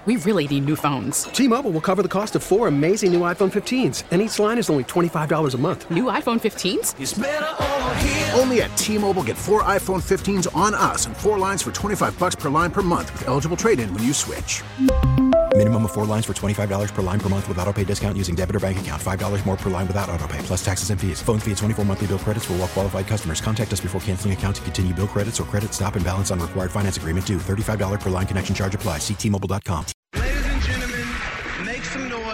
we really need new phones. T-Mobile will cover the cost of 4 amazing new iPhone 15s, and each line is only $25 a month. New iPhone 15s? It's better over here. Only at T-Mobile, get 4 iPhone 15s on us and 4 lines for $25 per line per month with eligible trade-in when you switch. Minimum of 4 lines for $25 per line per month with autopay discount using debit or bank account. $5 more per line without autopay, plus taxes and fees. Phone fee at 24 monthly bill credits for well-qualified customers. Contact us before canceling account to continue bill credits or credit stop and balance on required finance agreement due. $35 per line connection charge applies. See T-Mobile.com. Ladies and gentlemen, make some noise.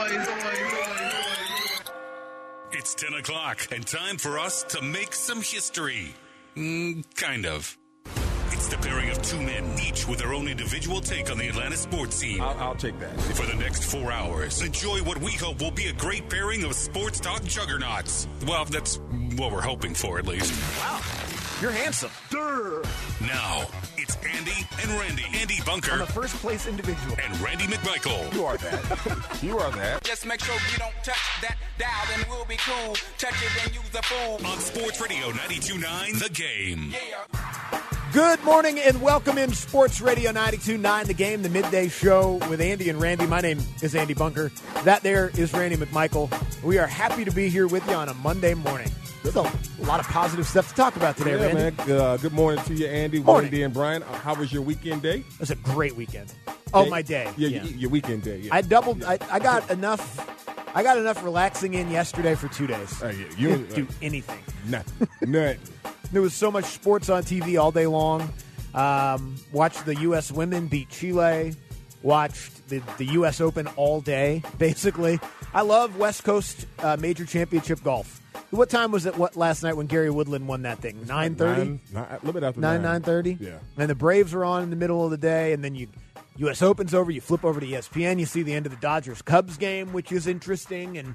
It's 10 o'clock and time for us to make some history. Kind of. It's the pairing of two men, each with their own individual take on the Atlanta sports scene. I'll take that. For the next 4 hours, enjoy what we hope will be a great pairing of sports talk juggernauts. Well, that's what we're hoping for, at least. Wow, you're handsome. Durr. Now, it's Andy and Randy. Andy Bunker. I'm a first-place individual. And Randy McMichael. You are that. You are that. Just make sure you don't touch that dial, then we'll be cool. Touch it and use the fool. On Sports Radio 92.9, The Game. Yeah. Good morning and welcome in Sports Radio 92.9, The Game, the midday show with Andy and Randy. My name is Andy Bunker. That there is Randy McMichael. We are happy to be here with you on a Monday morning. There's a lot of positive stuff to talk about today, Randy. Man. Good morning to you, Andy, Wendy, and Brian. How was your weekend day? It was a great weekend. Oh, my day. Yeah. Your weekend day. Yeah. I doubled. I got enough. I got enough relaxing in yesterday for 2 days. You didn't do anything. Nothing. There was so much sports on TV all day long. Watched the U.S. women beat Chile. Watched the U.S. Open all day, basically. I love West Coast Major Championship golf. What time was it last night when Gary Woodland won that thing? 9:30? A little bit after 9:30? Yeah. And the Braves are on in the middle of the day, and then U.S. Open's over, you flip over to ESPN, you see the end of the Dodgers-Cubs game, which is interesting, and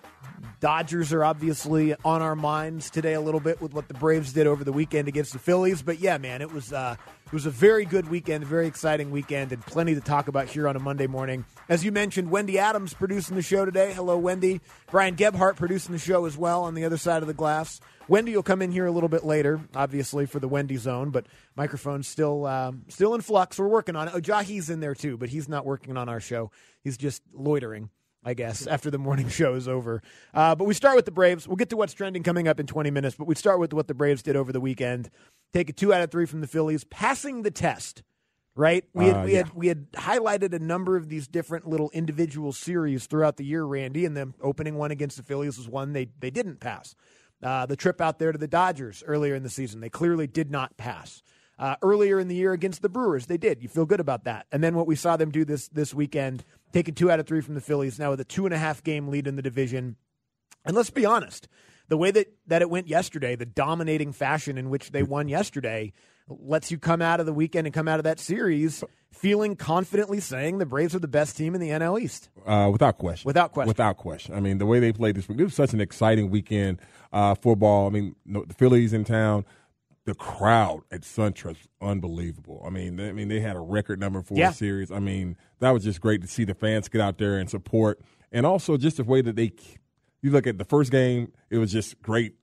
Dodgers are obviously on our minds today a little bit with what the Braves did over the weekend against the Phillies. But, yeah, man, it was a very good weekend, a very exciting weekend, and plenty to talk about here on a Monday morning. As you mentioned, Wendy Adams producing the show today. Hello, Wendy. Brian Gebhardt producing the show as well on the other side of the glass. Wendy will come in here a little bit later, obviously, for the Wendy Zone, but microphone's still in flux. We're working on it. Jahi's in there, too, but he's not working on our show. He's just loitering, I guess, after the morning show is over. But we start with the Braves. We'll get to what's trending coming up in 20 minutes, but we start with what the Braves did over the weekend. Take a 2 out of 3 from the Phillies, passing the test, right? We had highlighted a number of these different little individual series throughout the year, Randy, and the opening one against the Phillies was one they didn't pass. The trip out there to the Dodgers earlier in the season, they clearly did not pass. Earlier in the year against the Brewers, they did. You feel good about that. And then what we saw them do this weekend, taking 2 out of 3 from the Phillies, now with a 2.5-game lead in the division. And let's be honest, the way that it went yesterday, the dominating fashion in which they won yesterday, lets you come out of the weekend and come out of that series feeling confidently saying the Braves are the best team in the NL East. Without question. Without question. I mean, the way they played this week, it was such an exciting weekend for ball. I mean, the Phillies in town. The crowd at SunTrust was unbelievable. I mean, they had a record number for a series. I mean, that was just great to see the fans get out there and support. And also just the way that you look at the first game, it was just great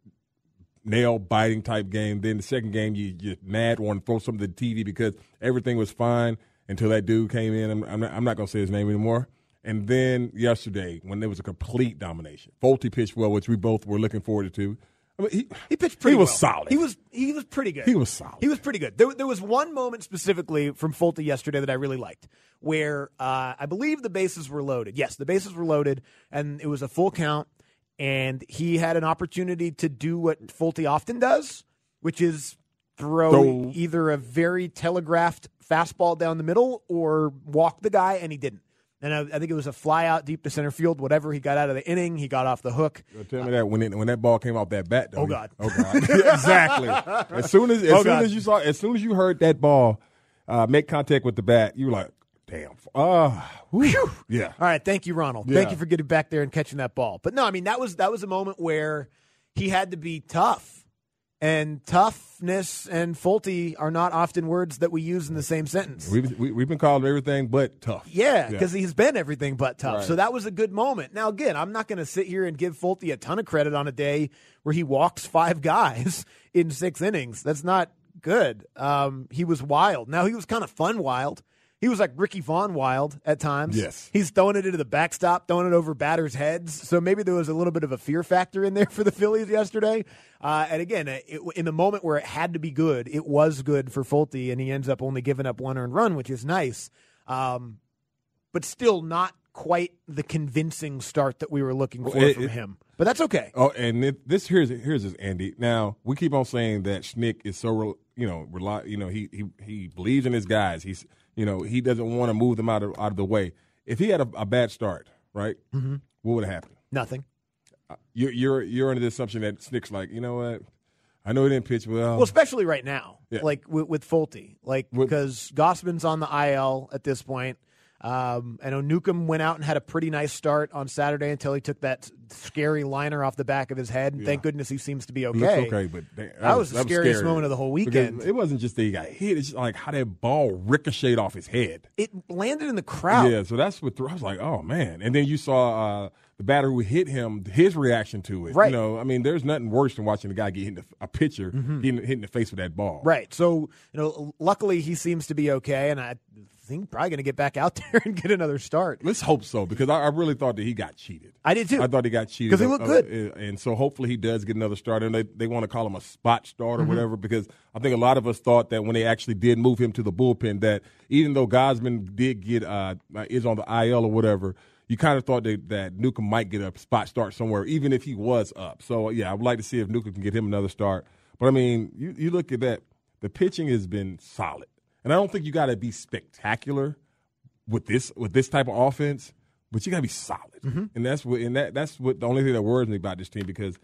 nail-biting type game. Then the second game, you just mad, want to throw something to the TV because everything was fine until that dude came in. I'm not going to say his name anymore. And then yesterday, when there was a complete domination, Folty pitched well, which we both were looking forward to. I mean, he pitched pretty well. He was solid. He was pretty good. He was solid. He was pretty good. There was one moment specifically from Folty yesterday that I really liked where I believe the bases were loaded. Yes, the bases were loaded, and it was a full count, and he had an opportunity to do what Folty often does, which is throw either a very telegraphed fastball down the middle or walk the guy, and he didn't. And I think it was a fly out deep to center field, whatever. He got out of the inning. He got off the hook. Tell me that when that ball came off that bat, though. Oh, God. Exactly. As soon as you heard that ball make contact with the bat, you were like, damn. Whew. Yeah. All right. Thank you, Ronald. Yeah. Thank you for getting back there and catching that ball. But no, I mean, that was a moment where he had to be tough. And toughness and Folty are not often words that we use in the same sentence. We've been called everything but tough. Yeah, because he's been everything but tough. Right. So that was a good moment. Now, again, I'm not going to sit here and give Folty a ton of credit on a day where he walks 5 guys in 6 innings. That's not good. He was wild. Now, he was kind of fun wild. He was like Ricky Vaughn wild at times. Yes. He's throwing it into the backstop, throwing it over batters' heads. So maybe there was a little bit of a fear factor in there for the Phillies yesterday. And again, in the moment where it had to be good, it was good for Fulte, and he ends up only giving up 1 earned run, which is nice. But still not quite the convincing start that we were looking for from him. But that's okay. Oh, and here's this, Andy. Now, we keep on saying that Schnick is so he believes in his guys. He's he doesn't want to move them out of the way. If he had a bad start, right? Mm-hmm. What would have happened? Nothing. You're under the assumption that Schnick's like, you know what? I know he didn't pitch well. Well, especially right now, like with Fulte, because Gossman's on the IL at this point. I know Newcomb went out and had a pretty nice start on Saturday until he took that scary liner off the back of his head. And thank goodness he seems to be okay. He looks okay, but that was the scariest moment of the whole weekend. It wasn't just that he got hit; it's just like how that ball ricocheted off his head. It landed in the crowd. Yeah, so that's what I was like, oh man! And then you saw the batter who hit him, his reaction to it. Right. There's nothing worse than watching the guy get hit a pitcher hitting the face with that ball. Right. So luckily he seems to be okay, and I think probably going to get back out there and get another start. Let's hope so, because I really thought that he got cheated. I did too. I thought he got cheated because he looked good, and so hopefully he does get another start. And they want to call him a spot start or whatever, because I think a lot of us thought that when they actually did move him to the bullpen, that even though Gausman did get is on the IL or whatever, you kind of thought that Newcomb might get a spot start somewhere, even if he was up. So yeah, I would like to see if Newcomb can get him another start. But I mean, you look at that, the pitching has been solid, and I don't think you got to be spectacular with this type of offense, but you got to be solid, and that's what the only thing that worries me about this team, because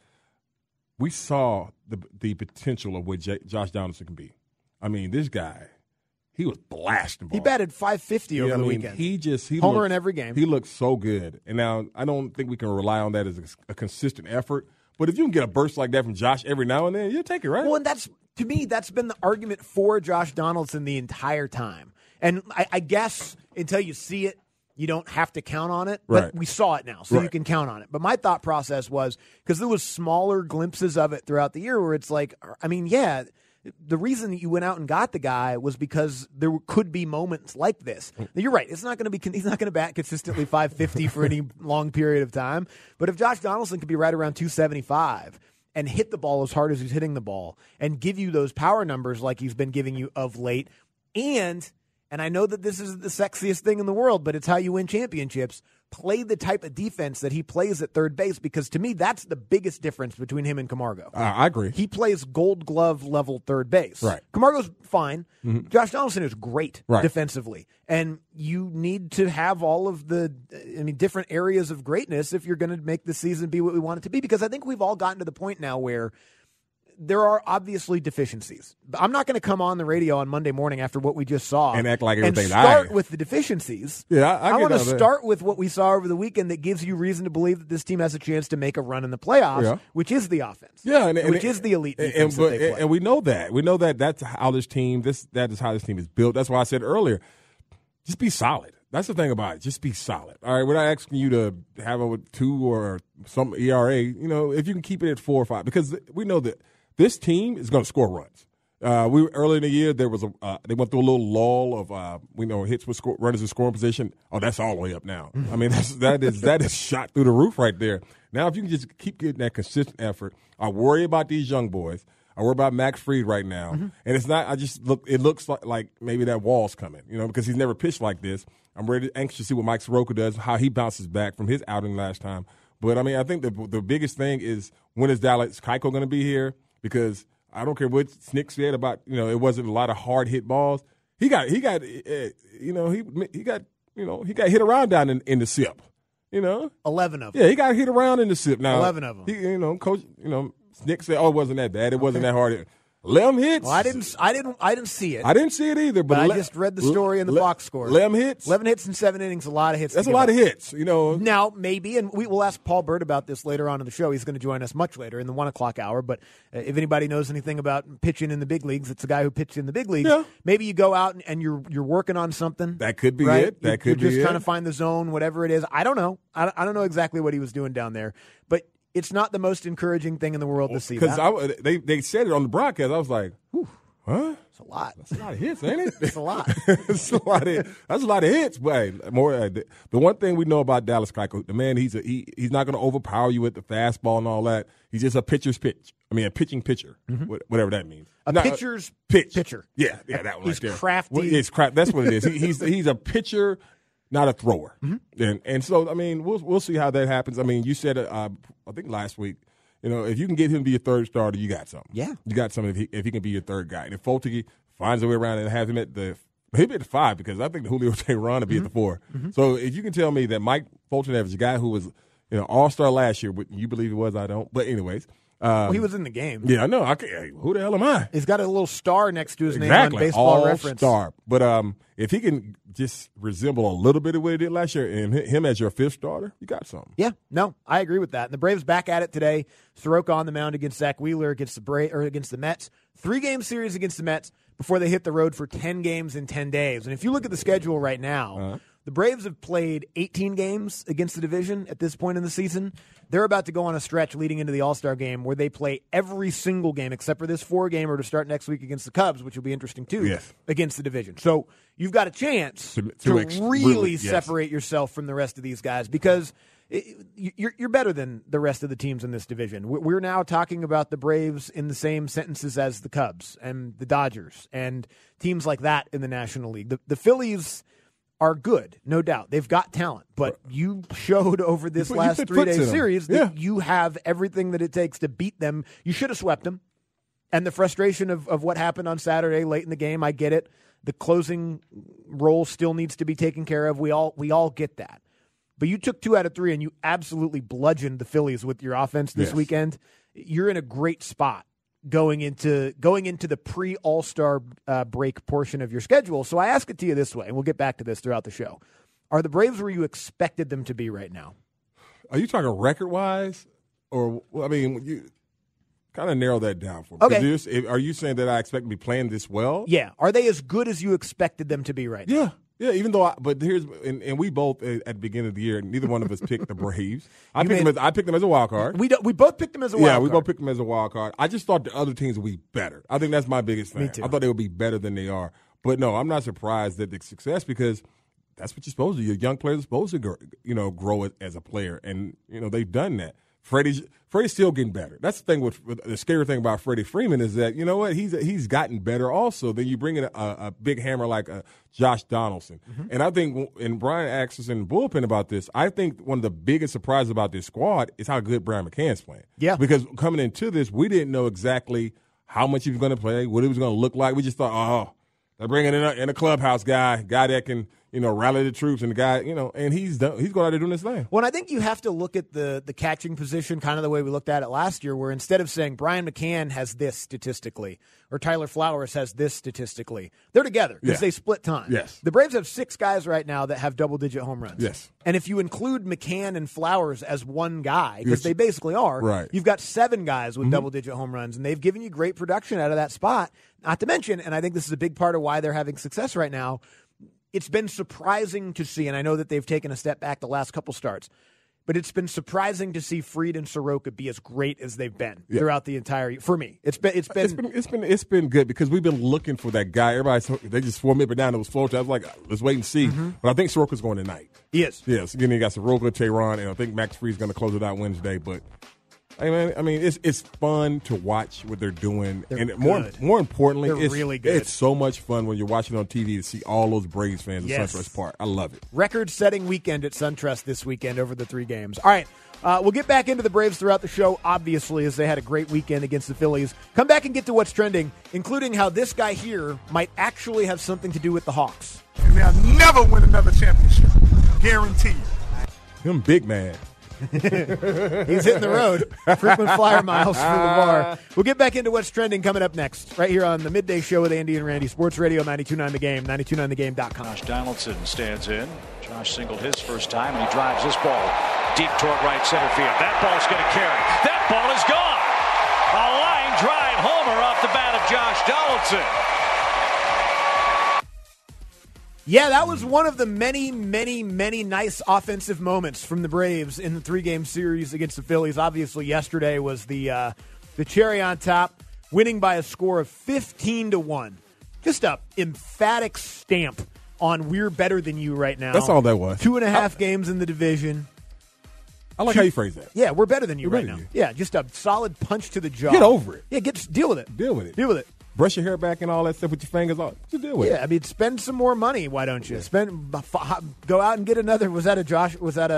we saw the potential of what Josh Donaldson can be. I mean, this guy, he was blasting balls. He batted .550 over the weekend. He homer in every game. He looked so good, and now I don't think we can rely on that as a consistent effort. But if you can get a burst like that from Josh every now and then, you'll take it, right? Well, and to me, that's been the argument for Josh Donaldson the entire time. And I guess until you see it, you don't have to count on it. But right. We saw it now, so you can count on it. But my thought process was, because there was smaller glimpses of it throughout the year where it's like, I mean, yeah, the reason that you went out and got the guy was because there could be moments like this. Now, you're right. It's not going to be. He's not going to bat consistently .550 for any long period of time. But if Josh Donaldson could be right around 275 and hit the ball as hard as he's hitting the ball and give you those power numbers like he's been giving you of late, and I know that this isn't the sexiest thing in the world, but it's how you win championships, play the type of defense that he plays at third base, because to me, that's the biggest difference between him and Camargo. I agree. He plays Gold Glove level third base. Right. Camargo's fine. Mm-hmm. Josh Donaldson is great defensively. And you need to have all of the different areas of greatness if you're going to make the season be what we want it to be, because I think we've all gotten to the point now where there are obviously deficiencies. I'm not going to come on the radio on Monday morning after what we just saw and act like everything. And start with the deficiencies. Yeah, I want to start with what we saw over the weekend that gives you reason to believe that this team has a chance to make a run in the playoffs, which is the offense. Yeah, which is the elite defense that they play. And we know that. We know that that's how this team. That is how this team is built. That's why I said earlier, just be solid. That's the thing about it. Just be solid. All right, we're not asking you to have a 2 or some ERA. If you can keep it at 4 or 5, because we know that this team is going to score runs. Early in the year, there was they went through a little lull of hits with runners in scoring position. Oh, that's all the way up now. I mean, that is shot through the roof right there. Now, if you can just keep getting that consistent effort, I worry about these young boys. I worry about Max Fried right now, and it's not. It looks like maybe that wall's coming, because he's never pitched like this. I'm anxious to see what Mike Soroka does, how he bounces back from his outing last time. But I think the biggest thing is, when is Dallas Keuchel going to be here? Because I don't care what Schnick said about, it wasn't a lot of hard hit balls. He got hit around down in the SIP. 11 of them. Yeah, he got hit around in the SIP. Now 11 of them. Coach, Schnick said, "Oh, it wasn't that bad. It wasn't that hard." 11 hits. Well, I didn't see it. I didn't see it either. But I just read the story in the box score. 11 hits. 11 hits in 7 innings. A lot of hits. That's a lot of hits. Now maybe, and we will ask Paul Byrd about this later on in the show. He's going to join us much later in the 1:00 hour. But if anybody knows anything about pitching in the big leagues, it's a guy who pitched in the big leagues. Yeah. Maybe you go out and you're working on something. That could be right? it. That could be it. You're just trying to find the zone, whatever it is. I don't know. I don't know exactly what he was doing down there, but it's not the most encouraging thing in the world to see. Because they said it on the broadcast. I was like, whew. Huh? It's a lot. That's a lot of hits, ain't it? It's a lot. That's a lot of hits. But hey, the one thing we know about Dallas Keuchel, the man, he's not going to overpower you with the fastball and all that. He's just a pitcher's pitch. I mean, a pitching pitcher, whatever that means. Pitcher's pitcher. Yeah, that one he's right there. Crafty. Well, it's crafty. That's what it is. He's a pitcher, not a thrower. And so, I mean, we'll see how that happens. I mean, you said I think last week, if you can get him to be your third starter, you got something. Yeah. You got something if he can be your third guy. And if Foltke finds a way around and has him he'll be at the 5 because I think Julio Teheran will be at the 4. So if you can tell me that Mike Foltynewicz, a guy who was all-star last year, you believe he was, I don't. But anyways. He was in the game. Yeah, I know. Who the hell am I? He's got a little star next to his name on Baseball Reference. All-star. But if he can just resemble a little bit of what he did last year and him as your 5th starter, you got something. Yeah, no, I agree with that. And the Braves back at it today. Soroka on the mound against Zach Wheeler against the Mets. 3-game series against the Mets before they hit the road for 10 games in 10 days. And if you look at the schedule right now, the Braves have played 18 games against the division at this point in the season. They're about to go on a stretch leading into the All-Star game where they play every single game except for this 4-gamer to start next week against the Cubs, which will be interesting too, against the division. So you've got a chance to really separate yourself from the rest of these guys because you're better than the rest of the teams in this division. We're now talking about the Braves in the same sentences as the Cubs and the Dodgers and teams like that in the National League. The Phillies are good, no doubt. They've got talent, but you showed over this last 3-day series that you have everything that it takes to beat them. You should have swept them. And the frustration of what happened on Saturday late in the game, I get it. The closing role still needs to be taken care of. We all get that. But you took 2 out of 3 and you absolutely bludgeoned the Phillies with your offense this weekend. You're in a great spot going into the pre-All-Star break portion of your schedule. So I ask it to you this way, and we'll get back to this throughout the show. Are the Braves where you expected them to be right now? Are you talking record-wise? Or, you kind of narrow that down for me. Okay. Are you saying that I expect to be playing this well? Yeah. Are they as good as you expected them to be right now? Yeah, even though and we both at the beginning of the year, neither one of us picked the Braves. I picked them as a wild card. We both picked them as a wild card. Yeah, we both picked them as a wild card. I just thought the other teams would be better. I think that's my biggest thing. Me too. I thought they would be better than they are. But no, I'm not surprised at the success because that's what you're supposed to do. Your young players are supposed to grow as a player, and they've done that. Freddie's still getting better. That's the thing with the scary thing about Freddie Freeman is that he's gotten better also. Then you bring in a big hammer like Josh Donaldson, and I think and Brian asked us in the bullpen about this. I think one of the biggest surprises about this squad is how good Brian McCann's playing. Yeah, because coming into this, we didn't know exactly how much he was going to play, what he was going to look like. We just thought, they're bringing in a clubhouse guy that can rally the troops, and the guy, and he's going out there doing his thing. Well, I think you have to look at the catching position kind of the way we looked at it last year, where instead of saying Brian McCann has this statistically or Tyler Flowers has this statistically, they're together because they split time. Yes. The Braves have 6 guys right now that have double-digit home runs. Yes. And if you include McCann and Flowers as one guy, because they basically are, right, you've got 7 guys with double-digit home runs, and they've given you great production out of that spot. Not to mention, and I think this is a big part of why they're having success right now, it's been surprising to see, and I know that they've taken a step back the last couple starts, but it's been surprising to see Fried and Soroka be as great as they've been throughout the entire year. For me, it's been good because we've been looking for that guy. They just swore me up and down. It was floating. I was like, let's wait and see. But I think Soroka's going tonight. He is. Yes. Again, you got Soroka, Teheran, and I think Max Fried's going to close it out Wednesday. But it's fun to watch what they're doing, they're and good. more importantly, it's really good. It's so much fun when you're watching on TV to see all those Braves fans at SunTrust Park. I love it. Record-setting weekend at SunTrust this weekend over the 3 games. All right, we'll get back into the Braves throughout the show, obviously, as they had a great weekend against the Phillies. Come back and get to what's trending, including how this guy here might actually have something to do with the Hawks. And they'll never win another championship. Guaranteed. Him big man. He's hitting the road. Frequent flyer miles for LeVar. We'll get back into what's trending coming up next, right here on the Midday Show with Andy and Randy, Sports Radio 92.9 The Game, 92.9thegame.com. Josh Donaldson stands in. Josh singled his first time, and he drives this ball deep toward right center field. That ball's going to carry. That ball is gone. A line drive homer off the bat of Josh Donaldson. Yeah, that was one of the many, many, many nice offensive moments from the Braves in the 3-game series against the Phillies. Obviously, yesterday was the cherry on top winning by a score of 15-1. Just a emphatic stamp on we're better than you right now. That's all that was. 2.5 games in the division. I like how you phrase that. Yeah, we're better than you right now. You. Yeah, just a solid punch to the jaw. Get over it. Yeah, deal with it. Deal with it. Deal with it. Brush your hair back and all that stuff with your fingers on. Just deal with it. Yeah, I mean, spend some more money. Why don't you go out and get another? Was that a Josh? Was that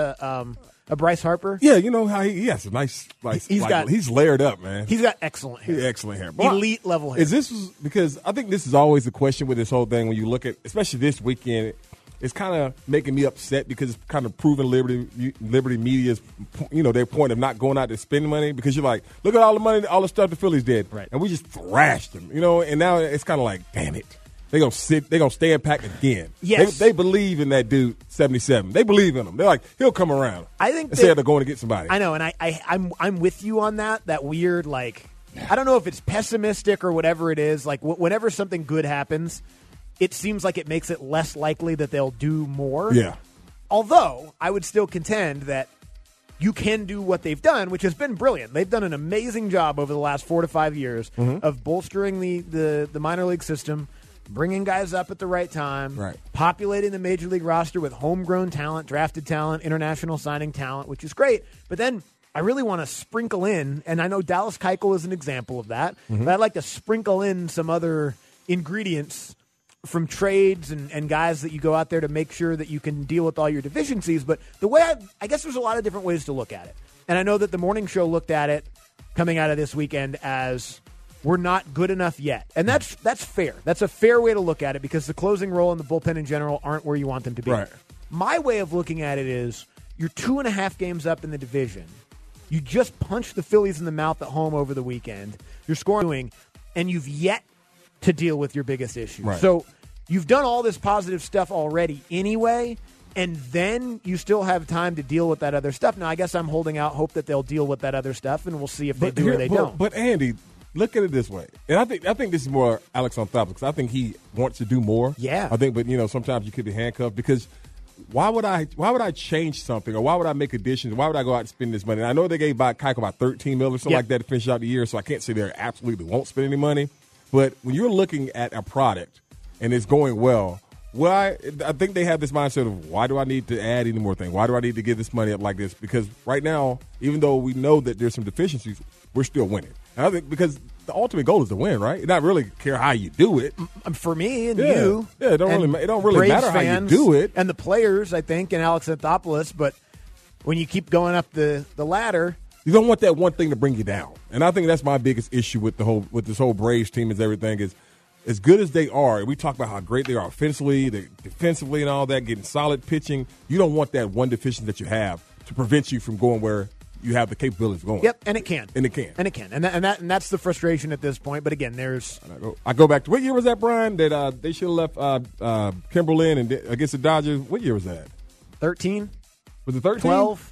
a Bryce Harper? Yeah, you know how he has a nice. He's layered up, man. He's got excellent hair. Excellent hair. Elite level hair. Because I think this is always the question with this whole thing when you look at, especially this weekend. It's kind of making me upset because it's kind of proving Liberty Media's, their point of not going out to spend money, because you're like, look at all the money, all the stuff the Phillies did, right? And we just thrashed them, and now it's kind of like, damn it, they're gonna stand pack again. Yes, they believe in that dude 77. They believe in him. They're like, he'll come around. I think instead of going to get somebody. I know, and I'm with you on that. That weird, like, I don't know if it's pessimistic or whatever it is. Like whenever something good happens, it seems like it makes it less likely that they'll do more. Yeah. Although, I would still contend that you can do what they've done, which has been brilliant. They've done an amazing job over the last 4 to 5 years of bolstering the minor league system, bringing guys up at the right time, populating the major league roster with homegrown talent, drafted talent, international signing talent, which is great. But then I really want to sprinkle in, and I know Dallas Keuchel is an example of that, but I'd like to sprinkle in some other ingredients from trades and guys that you go out there to make sure that you can deal with all your deficiencies. But the way I guess there's a lot of different ways to look at it. And I know that the morning show looked at it coming out of this weekend as we're not good enough yet. And that's fair. That's a fair way to look at it because the closing role and the bullpen in general aren't where you want them to be. Right. My way of looking at it is you're 2.5 games up in the division. You just punched the Phillies in the mouth at home over the weekend. You're scoring, and you've yet to deal with your biggest issue. Right. So you've done all this positive stuff already anyway, and then you still have time to deal with that other stuff. Now, I guess I'm holding out hope that they'll deal with that other stuff, and we'll see if they do or they don't. But Andy, look at it this way, and I think this is more Alex Anthopoulos because I think he wants to do more. Yeah, I think, but sometimes you could be handcuffed because why would I change something or why would I make additions? Why would I go out and spend this money? And I know they gave Keuchel about $13 million or something like that to finish out the year, so I can't say they absolutely won't spend any money. But when you're looking at a product and it's going well, I think they have this mindset of why do I need to add any more things? Why do I need to give this money up like this? Because right now, even though we know that there's some deficiencies, we're still winning. And I think because the ultimate goal is to win, right? Not really care how you do it. For me and you, it don't really matter how you do it. And the players, I think, and Alex Anthopoulos. But when you keep going up the ladder, you don't want that one thing to bring you down. And I think that's my biggest issue with this whole Braves team is everything is as good as they are. We talk about how great they are offensively, defensively, and all that, getting solid pitching. You don't want that one deficiency that you have to prevent you from going where you have the capabilities going. Yep, and it can. And that's the frustration at this point. But again, there's. I go back to what year was that, Brian? That they should have left Kimberlin and against the Dodgers. What year was that? 13. Was it 13?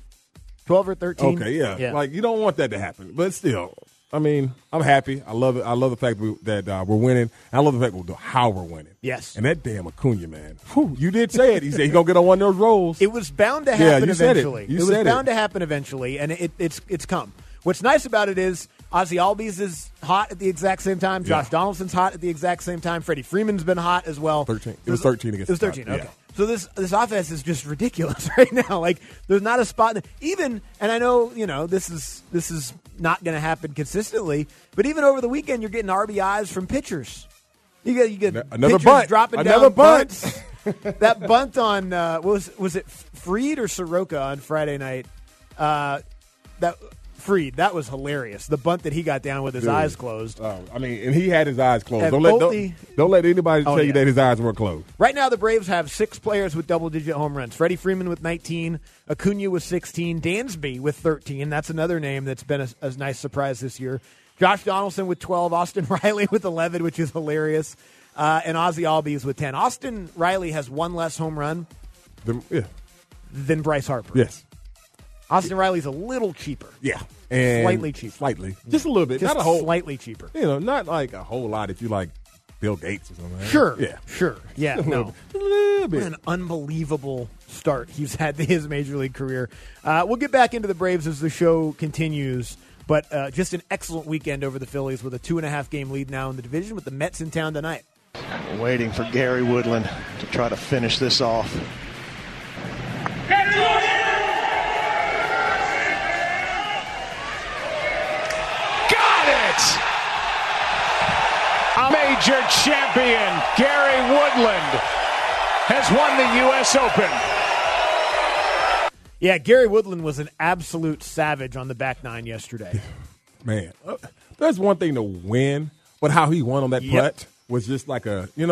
12 or 13. Okay, yeah. Like you don't want that to happen, but still. I mean, I'm happy. I love it. I love the fact that we're winning. I love the fact how we're winning. Yes. And that damn Acuna, man. Whew, you did say it. He said he's going to get on one of those rolls. It was bound to happen eventually. It was bound to happen eventually, and it's come. What's nice about it is Ozzie Albies is hot at the exact same time. Josh Donaldson's hot at the exact same time. Freddie Freeman's been hot as well. 13. It was 13 against. It was 13. Okay. Yeah. So this offense is just ridiculous right now. Like there's not a spot even, and I know this is not going to happen consistently, but even over the weekend you're getting RBIs from pitchers. You get another bunt dropping another down bunts. That bunt on was it Fried or Soroka on Friday night? That Fried, that was hilarious. The bunt that he got down with his eyes closed. And he had his eyes closed. And Don't let anybody tell you that his eyes weren't closed. Right now, the Braves have 6 players with double-digit home runs. Freddie Freeman with 19, Acuna with 16, Dansby with 13. That's another name that's been a nice surprise this year. Josh Donaldson with 12, Austin Riley with 11, which is hilarious, and Ozzie Albies with 10. Austin Riley has 1 less home run than Bryce Harper. Yes. Austin Riley's a little cheaper. Yeah. And slightly cheaper. Slightly. Just a little bit. Just not a whole slightly cheaper. Not like a whole lot if you like Bill Gates or something. Sure. Yeah. Sure. Yeah. No. A little bit. What an unbelievable start he's had to his major league career. We'll get back into the Braves as the show continues. But just an excellent weekend over the Phillies with a 2.5-game lead now in the division with the Mets in town tonight. Waiting for Gary Woodland to try to finish this off. Got it! A major champion, Gary Woodland, has won the U.S. Open. Yeah, Gary Woodland was an absolute savage on the back nine yesterday. Man, there's one thing to win, but how he won on that putt was just like a, and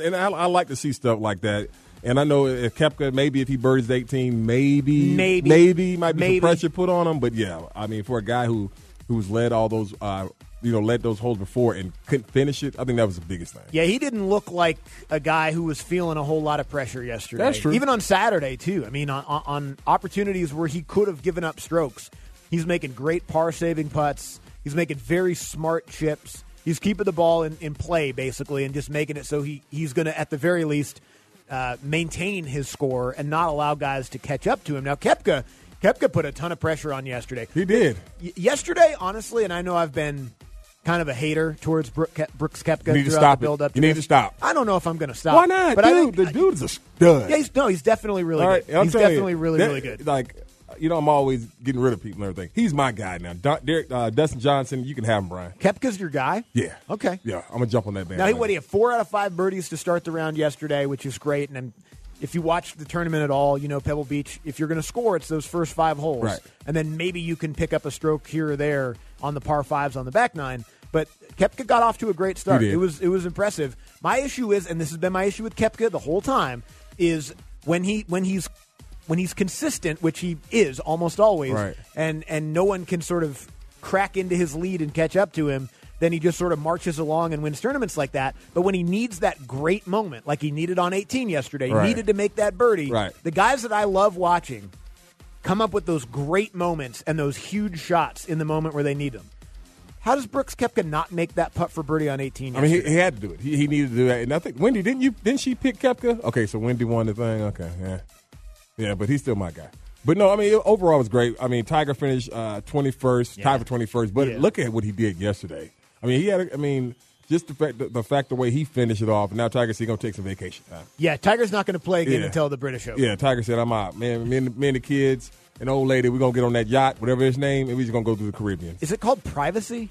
I like to see stuff like that. And I know if Koepka, maybe if he birdies 18, maybe might be some pressure put on him. But yeah, I mean, for a guy who's led all those, led those holes before and couldn't finish it, I think that was the biggest thing. Yeah, he didn't look like a guy who was feeling a whole lot of pressure yesterday. That's true. Even on Saturday, too. I mean, on opportunities where he could have given up strokes, he's making great par-saving putts. He's making very smart chips. He's keeping the ball in play, basically, and just making it so he's going to, at the very least, maintain his score and not allow guys to catch up to him. Now, Koepka put a ton of pressure on yesterday. He did. Yesterday, honestly, and I know I've been kind of a hater towards Brooks Koepka you need to throughout stop the build-up. You need to stop. I don't know if I'm going to stop. Why not? But Dude, the dude's a stud. Yeah, he's definitely really right, good. He's definitely really good. Like, I'm always getting rid of people and everything. He's my guy now. Dustin Johnson, you can have him, Brian. Koepka's your guy? Yeah. Okay. Yeah, I'm going to jump on that band. Now, he had 4 out of 5 birdies to start the round yesterday, which is great. And if you watch the tournament at all, Pebble Beach, if you're going to score, it's those first 5 holes. Right. And then maybe you can pick up a stroke here or there on the par 5s on the back nine. But Koepka got off to a great start. It was impressive. My issue is, and this has been my issue with Koepka the whole time, is when he's consistent, which he is almost always, right, and no one can sort of crack into his lead and catch up to him, then he just sort of marches along and wins tournaments like that. But when he needs that great moment, like he needed on 18 yesterday, he needed to make that birdie, the guys that I love watching come up with those great moments and those huge shots in the moment where they need them. How does Brooks Koepka not make that putt for birdie on 18 yesterday? I mean, he had to do it. He needed to do that. And I think, Wendy, didn't she pick Koepka? Okay, so Wendy won the thing. Okay, yeah. Yeah, but he's still my guy. But no, I mean, overall it was great. I mean, Tiger finished 21st, tied for 21st. But look at what he did yesterday. I mean, just the fact the way he finished it off. And now Tiger's going to take some vacation time. Yeah, Tiger's not going to play again until the British Open. Yeah, Tiger said, I'm out. Man, me and the kids and the old lady, we're going to get on that yacht, whatever his name, and we're just going to go through the Caribbean. Is it called Privacy?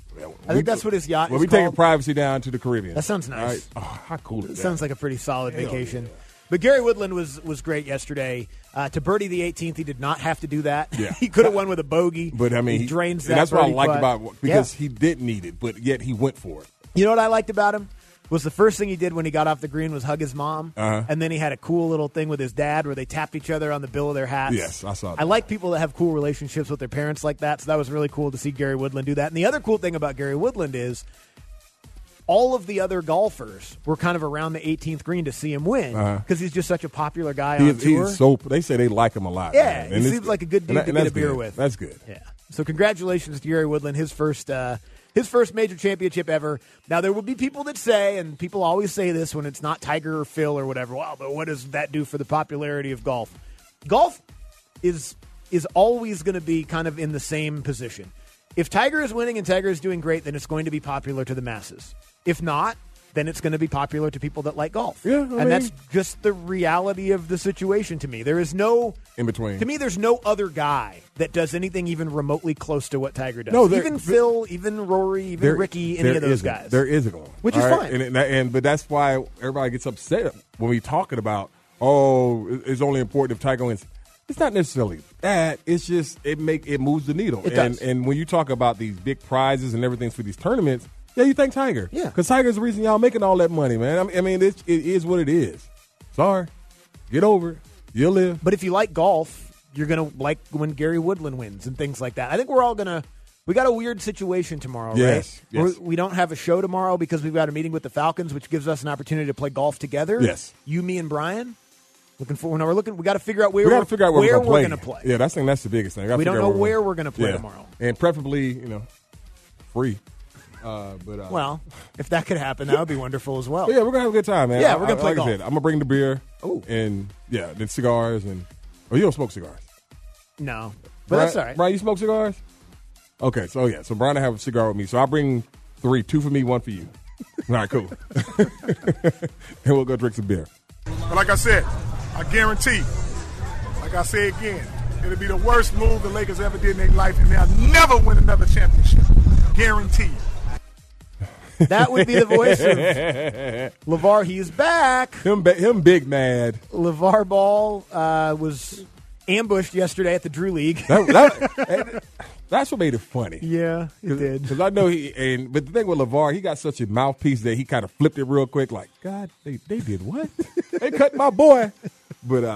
I think that's what his yacht is called. We're taking Privacy down to the Caribbean. That sounds nice. Right? Oh, how cool is that? Sounds like a pretty solid vacation. Yeah. But Gary Woodland was great yesterday. To birdie the 18th, he did not have to do that. Yeah. He could have won with a bogey. But, I mean, he drains that. That's what I liked putt. about it, because he didn't need it, but yet he went for it. You know what I liked about him? Was the first thing he did when he got off the green was hug his mom. And then he had a cool little thing with his dad where they tapped each other on the bill of their hats. Yes, I saw that. I like people that have cool relationships with their parents like that, so that was really cool to see Gary Woodland do that. And the other cool thing about Gary Woodland is all of the other golfers were kind of around the 18th green to see him win because he's just such a popular guy on tour. They say they like him a lot. Yeah, man. he seems like a good dude to get a beer with. That's good. Yeah. So congratulations to Gary Woodland, his first major championship ever. Now, there will be people that say, and people always say this when it's not Tiger or Phil or whatever, well, but what does that do for the popularity of golf? Golf is always going to be kind of in the same position. If Tiger is winning and Tiger is doing great, then it's going to be popular to the masses. If not, then it's going to be popular to people that like golf. Yeah, and that's just the reality of the situation to me. There is no in between. To me, there's no other guy that does anything even remotely close to what Tiger does. No, even Phil, even Rory, even Ricky, any of those guys. There isn't one. Which is fine. But that's why everybody gets upset when we talking about, it's only important if Tiger wins. It's not necessarily that. It's just it moves the needle. It does. And when you talk about these big prizes and everything for these tournaments, yeah, you thank Tiger. Yeah. Because Tiger's the reason y'all making all that money, man. I mean, it is what it is. Sorry. Get over it. You'll live. But if you like golf, you're going to like when Gary Woodland wins and things like that. I think we're all going to – we got a weird situation tomorrow, right? Yes. We don't have a show tomorrow because we've got a meeting with the Falcons, which gives us an opportunity to play golf together. Yes. You, me, and Brian. Looking forward. Now we got to figure out where we're going to play. Yeah, that's the biggest thing. We don't know where we're going to play tomorrow, and preferably, free. Well, if that could happen, that would be wonderful as well. Yeah, we're gonna have a good time, man. Yeah, we're gonna play golf. I'm gonna bring the beer. And then cigars and. Oh, you don't smoke cigars? No, but that's all right. Brian, you smoke cigars? Okay, so Brian will have a cigar with me. So I'll bring 3, 2 for me, 1 for you. All right, cool. And we'll go drink some beer. But like I said, I guarantee, like I say again, it'll be the worst move the Lakers ever did in their life, and they'll never win another championship. Guaranteed. That would be the voice of LeVar. He's back. Him big mad. LeVar Ball was ambushed yesterday at the Drew League. That's what made it funny. Yeah, it did. Because I know but the thing with LeVar, he got such a mouthpiece that he kind of flipped it real quick. Like, God, they did what? They cut my boy. But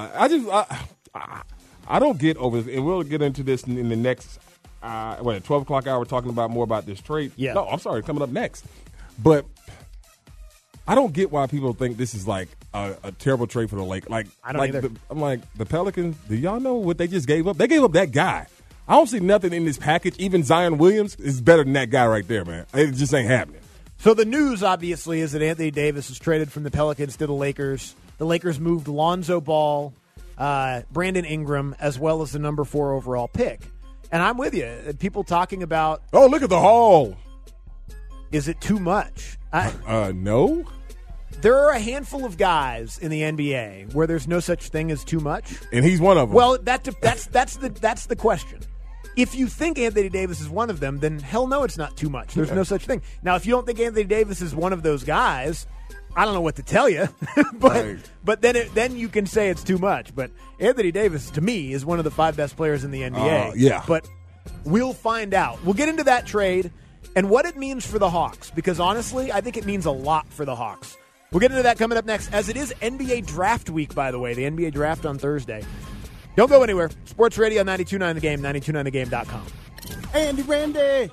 I don't get over this, and we'll get into this in the next. At 12 o'clock hour, we're talking about more about this trade. Yeah. No, I'm sorry, coming up next. But I don't get why people think this is like a terrible trade for the Lakers. I don't either. I'm like, the Pelicans, do y'all know what they just gave up? They gave up that guy. I don't see nothing in this package. Even Zion Williams is better than that guy right there, man. It just ain't happening. So the news, obviously, is that Anthony Davis was traded from the Pelicans to the Lakers. The Lakers moved Lonzo Ball, Brandon Ingram, as well as the number 4 overall pick. And I'm with you. People talking about, oh, look at the haul. Is it too much? No. There are a handful of guys in the NBA where there's no such thing as too much, and he's one of them. Well, that's the question. If you think Anthony Davis is one of them, then hell no, it's not too much. There's no such thing. Now, if you don't think Anthony Davis is one of those guys, I don't know what to tell you. but then you can say it's too much. But Anthony Davis, to me, is one of the 5 best players in the NBA. Yeah. But we'll find out. We'll get into that trade and what it means for the Hawks, because honestly, I think it means a lot for the Hawks. We'll get into that coming up next, as it is NBA Draft Week, by the way. The NBA Draft on Thursday. Don't go anywhere. Sports Radio 92.9 The Game, 92.9thegame.com. Andy Randy.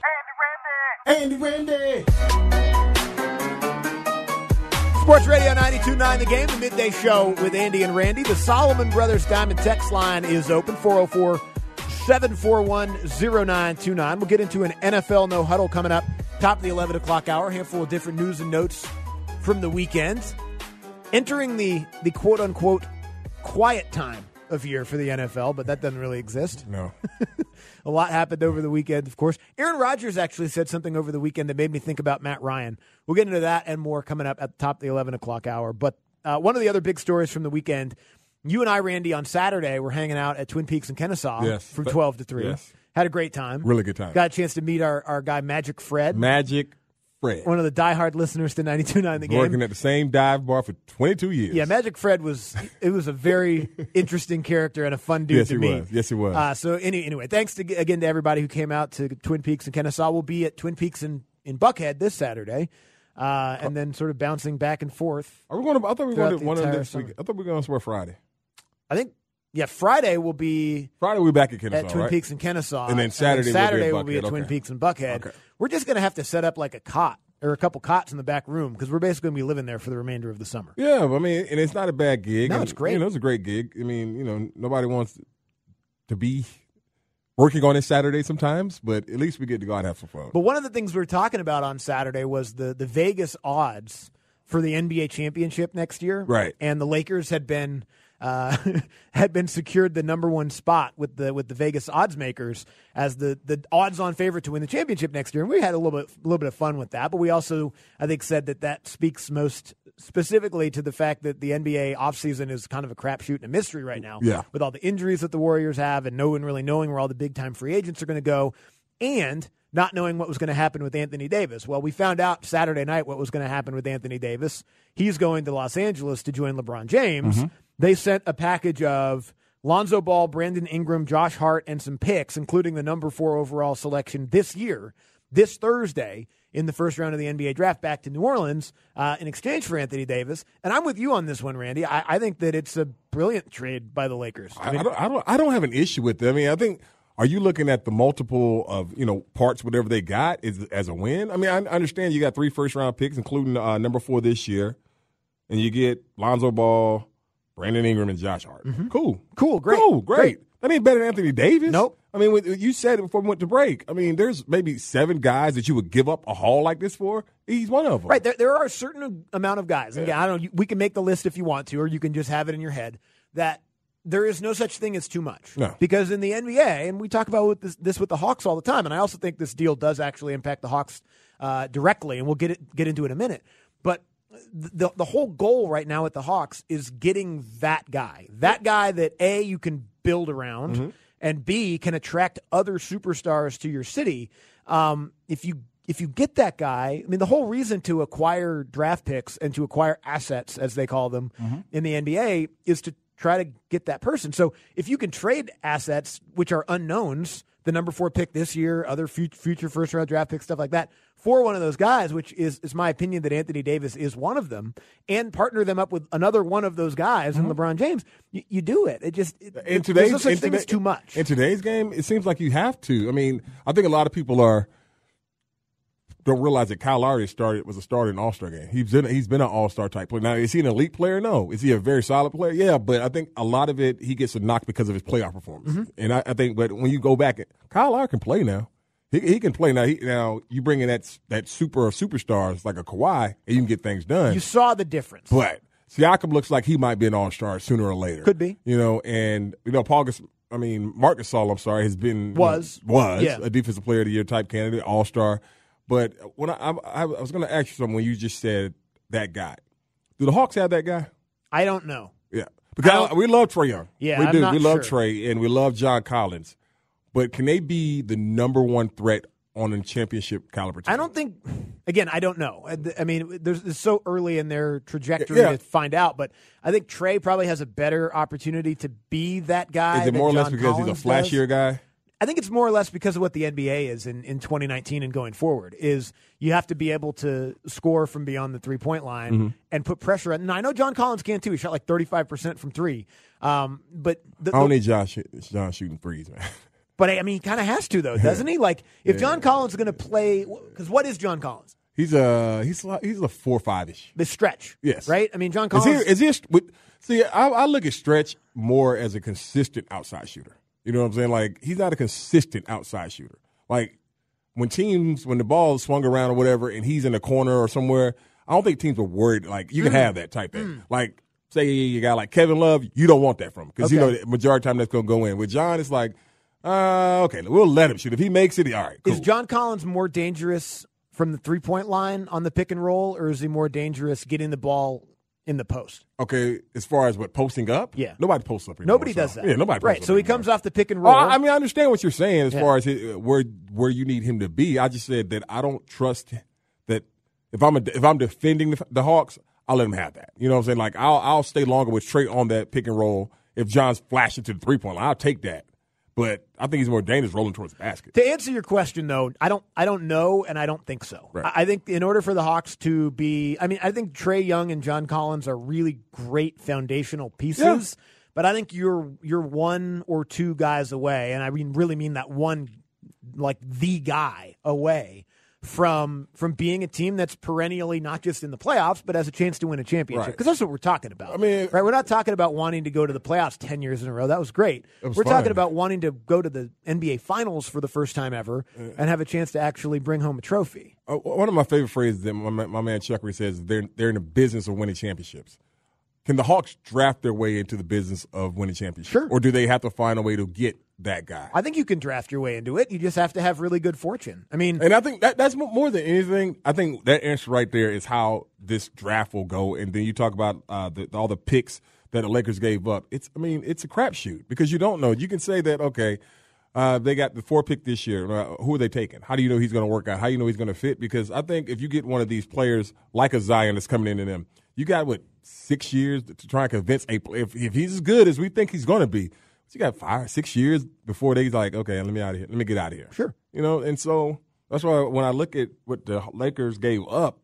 Sports Radio 92.9 The Game, the midday show with Andy and Randy. The Solomon Brothers Diamond text line is open, 404-741-0929. We'll get into an NFL No Huddle coming up, top of the 11 o'clock hour. A handful of different news and notes from the weekend. Entering the quote-unquote quiet time of year for the NFL, but that doesn't really exist. No. A lot happened over the weekend, of course. Aaron Rodgers actually said something over the weekend that made me think about Matt Ryan. We'll get into that and more coming up at the top of the 11 o'clock hour. But one of the other big stories from the weekend, you and I, Randy, on Saturday were hanging out at Twin Peaks in Kennesaw from 12 to 3. Yes. Had a great time. Really good time. Got a chance to meet our guy, Magic Fred. One of the diehard listeners to 92.9 The Game. Working at the same dive bar for 22 years. Yeah, Magic Fred was a very interesting character and a fun dude to meet. Yes, he was. So anyway, thanks again to everybody who came out to Twin Peaks in Kennesaw. We'll be at Twin Peaks in Buckhead this Saturday, and then sort of bouncing back and forth. Are we going to? I thought we were going to one of this week. I thought we were going somewhere Friday. I think. Yeah, Friday we'll be back at Kennesaw, at Twin Peaks in Kennesaw, and then Saturday we'll be at Twin Peaks in Buckhead. Okay. We're just going to have to set up like a cot or a couple cots in the back room because we're basically going to be living there for the remainder of the summer. Yeah, I mean, and it's not a bad gig. No, it's great. It's a great gig. I mean, nobody wants to be working on it Saturday sometimes, but at least we get to go out and have some fun. But one of the things we were talking about on Saturday was the Vegas odds for the NBA championship next year. Right. And the Lakers had been secured the number 1 spot with the Vegas odds makers as the odds-on favorite to win the championship next year. And we had a little bit of fun with that, but we also, I think, said that speaks most specifically to the fact that the NBA offseason is kind of a crapshoot and a mystery right now. Yeah. With all the injuries that the Warriors have and no one really knowing where all the big-time free agents are going to go and not knowing what was going to happen with Anthony Davis. Well, we found out Saturday night what was going to happen with Anthony Davis. He's going to Los Angeles to join LeBron James. Mm-hmm. They sent a package of Lonzo Ball, Brandon Ingram, Josh Hart, and some picks, including the number 4 overall selection this year, this Thursday, in the first round of the NBA draft back to New Orleans in exchange for Anthony Davis. And I'm with you on this one, Randy. I think that it's a brilliant trade by the Lakers. I don't have an issue with it. I mean, I think, are you looking at the multiple of, parts, whatever they got as a win? I mean, I understand you got 3 first-round picks, including number 4 this year, and you get Lonzo Ball, Brandon Ingram, and Josh Hart. Mm-hmm. Cool, great. That ain't better than Anthony Davis. Nope. I mean, you said it before we went to break. I mean, there's maybe 7 guys that you would give up a haul like this for. He's one of them. Right. There are a certain amount of guys. And I don't know. We can make the list if you want to, or you can just have it in your head that there is no such thing as too much. No. Because in the NBA, and we talk about this with the Hawks all the time, and I also think this deal does actually impact the Hawks directly, and we'll get into it in a minute. But the whole goal right now at the Hawks is getting that guy that A, you can build around, and B, can attract other superstars to your city. If you get that guy, I mean, the whole reason to acquire draft picks and to acquire assets, as they call them in the NBA, is to try to get that person. So if you can trade assets, which are unknowns, the number 4 pick this year, other future first-round draft picks, stuff like that, for one of those guys, which is my opinion that Anthony Davis is one of them, and partner them up with another one of those guys in LeBron James, you do it. There's no such thing as too much. In today's game, it seems like you have to. I mean, I think a lot of people don't realize that Kyle Lowry was a starter in an All-Star game. He's been an All-Star type player. Now, is he an elite player? No. Is he a very solid player? Yeah, but I think a lot of it, he gets a knock because of his playoff performance. And I think, but when you go back, Kyle Lowry can play now. He can play now. Now you bring in that superstars like a Kawhi, and you can get things done. You saw the difference. But Siakam looks like he might be an All-Star sooner or later. Could be. Marc Gasol, has been was a Defensive Player of the Year type candidate, All-Star. But when I was going to ask you something when you just said that guy. Do the Hawks have that guy? I don't know. Yeah. Because we love Trae Young. Yeah, we do. I'm not we love sure. Trae, and we love John Collins. But can they be the number one threat on a championship caliber team? I don't think – again, I don't know. I mean, it's so early in their trajectory to find out. But I think Trae probably has a better opportunity to be that guy. Is it more or less because Collins he's a flashier guy? I think it's more or less because of what the NBA is in 2019 and going forward, is you have to be able to score from beyond the three-point line and put pressure on. Now, I know John Collins can too. He shot like 35% from three. But I don't need John shooting threes, man. But, I mean, he kind of has to, though, doesn't he? Like, if John Collins is going to play – because what is John Collins? He's a 4-5-ish. The stretch. Yes. Right? I mean, John Collins – I look at Stretch more as a consistent outside shooter. You know what I'm saying? Like, he's not a consistent outside shooter. Like, when the ball swung around or whatever and he's in the corner or somewhere, I don't think teams are worried. Like, you can have that type thing. Like, say you got like Kevin Love, you don't want that from him because you know the majority of the time that's going to go in. With John, it's like, okay, we'll let him shoot. If he makes it, all right, cool. Is John Collins more dangerous from the three-point line on the pick and roll, or is he more dangerous getting the ball in the post? Okay, as far as posting up? Yeah. Nobody posts up anymore. Nobody does that. Yeah, nobody posts right, up so he anymore. comes off the pick and roll. I mean, I understand what you're saying as far as where you need him to be. I just said that I don't trust that if I'm defending the Hawks, I'll let him have that. You know what I'm saying? Like, I'll stay longer with Trae on that pick and roll. If John's flashing to the three-point line, I'll take that. But I think he's more dangerous rolling towards the basket. To answer your question, though, I don't know, and I don't think so. Right. I think in order for the Hawks to be – I mean, I think Trae Young and John Collins are really great foundational pieces, but I think you're one or two guys away, and I really mean that one, like the guy away from being a team that's perennially not just in the playoffs, but has a chance to win a championship. Because that's what we're talking about. I mean, right? We're not talking about wanting to go to the playoffs 10 years in a row. That was great. We're talking about wanting to go to the NBA Finals for the first time ever and have a chance to actually bring home a trophy. One of my favorite phrases that my man Chuckery says, they're in the business of winning championships. Can the Hawks draft their way into the business of winning championships? Sure. Or do they have to find a way to get that guy? I think you can draft your way into it. You just have to have really good fortune. I mean, and I think that's more than anything. I think that answer right there is how this draft will go. And then you talk about all the picks that the Lakers gave up. It's a crapshoot because you don't know. You can say that, okay, they got the 4 pick this year. Who are they taking? How do you know he's going to work out? How do you know he's going to fit? Because I think if you get one of these players like a Zion that's coming into them, you got 6 years to try and convince if he's as good as we think he's going to be. You got 5 or 6 years before they's like, okay, let me out of here. Let me get out of here. Sure. You know, and so that's why when I look at what the Lakers gave up,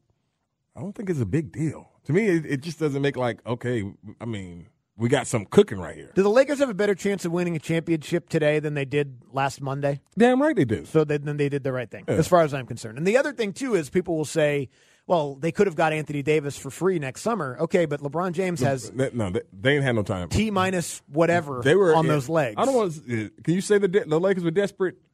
I don't think it's a big deal. To me, it just doesn't make like, okay, I mean, we got some cooking right here. Do the Lakers have a better chance of winning a championship today than they did last Monday? Damn right they do. So then they did the right thing, as far as I'm concerned. And the other thing, too, is people will say, well, they could have got Anthony Davis for free next summer. Okay, but LeBron James has they ain't had no time. T minus whatever they were on those legs. I don't want. Can you say the Lakers were desperate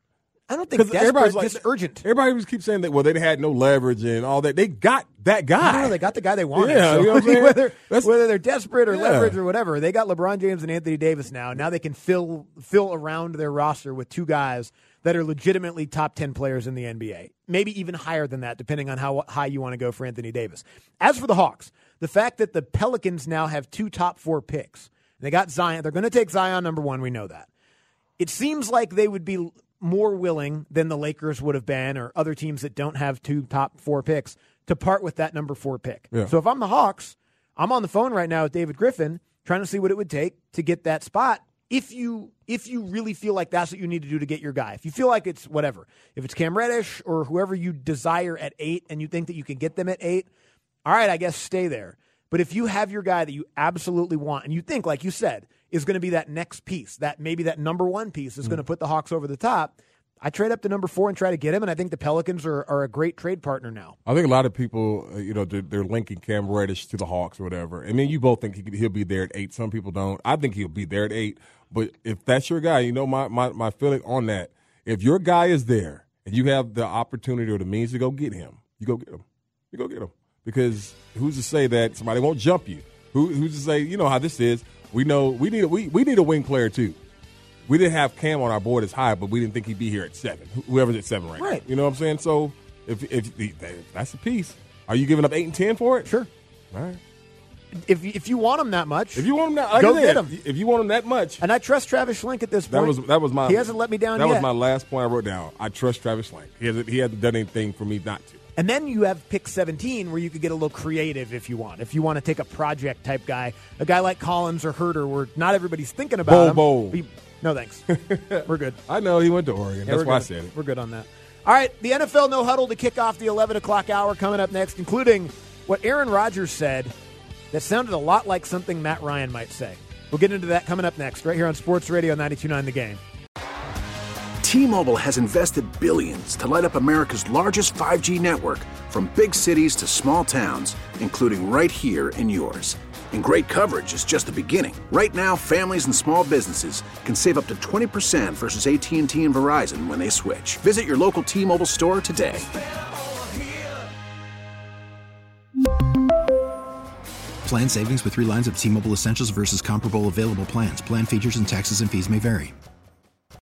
I don't think desperate, just urgent. Everybody was keep saying that, well, they had no leverage and all that. They got that guy. No, they got the guy they wanted. Yeah, so, you know what I'm saying? whether they're desperate or leverage or whatever, they got LeBron James and Anthony Davis now. Now they can fill around their roster with two guys that are legitimately top 10 players in the NBA. Maybe even higher than that, depending on how high you want to go for Anthony Davis. As for the Hawks, the fact that the Pelicans now have 2 top 4 picks, they got Zion. They're going to take Zion number 1. We know that. It seems like they would be more willing than the Lakers would have been or other teams that don't have 2 top 4 picks to part with that number 4 pick. Yeah. So if I'm the Hawks, I'm on the phone right now with David Griffin trying to see what it would take to get that spot if you really feel like that's what you need to do to get your guy. If you feel like it's whatever, if it's Cam Reddish or whoever you desire at 8 and you think that you can get them at 8, all right, I guess stay there. But if you have your guy that you absolutely want and you think, like you said, is going to be that next piece, that maybe that number 1 piece is going to put the Hawks over the top, I trade up to number 4 and try to get him, and I think the Pelicans are a great trade partner now. I think a lot of people, they're linking Cam Reddish to the Hawks or whatever. I mean, you both think he'll be there at 8. Some people don't. I think he'll be there at 8. But if that's your guy, my feeling on that, if your guy is there and you have the opportunity or the means to go get him, you go get him. You go get him. Because who's to say that somebody won't jump you? Who's to say, you know how this is. We know we need a wing player too. We didn't have Cam on our board as high, but we didn't think he'd be here at 7. Whoever's at 7 right now. You know what I'm saying? So if that's a piece, are you giving up 8 and 10 for it? Sure. All right. If you want him that much, go get him. If you want him that much, and I trust Travis Schlenk at this point. That was my. He hasn't let me down yet. That was my last point I wrote down. I trust Travis Schlenk. He hasn't done anything for me not to. And then you have pick 17 where you could get a little creative if you want. If you want to take a project type guy, a guy like Collins or Herter, where not everybody's thinking about him. No thanks. We're good. I know he went to Oregon. That's why I said it. We're good on that. All right, the NFL No Huddle to kick off the 11 o'clock hour coming up next, including what Aaron Rodgers said that sounded a lot like something Matt Ryan might say. We'll get into that coming up next, right here on Sports Radio 92.9 The Game. T-Mobile has invested billions to light up America's largest 5G network, from big cities to small towns, including right here in yours. And great coverage is just the beginning. Right now, families and small businesses can save up to 20% versus AT&T and Verizon when they switch. Visit your local T-Mobile store today. Plan savings with 3 lines of T-Mobile Essentials versus comparable available plans. Plan features and taxes and fees may vary.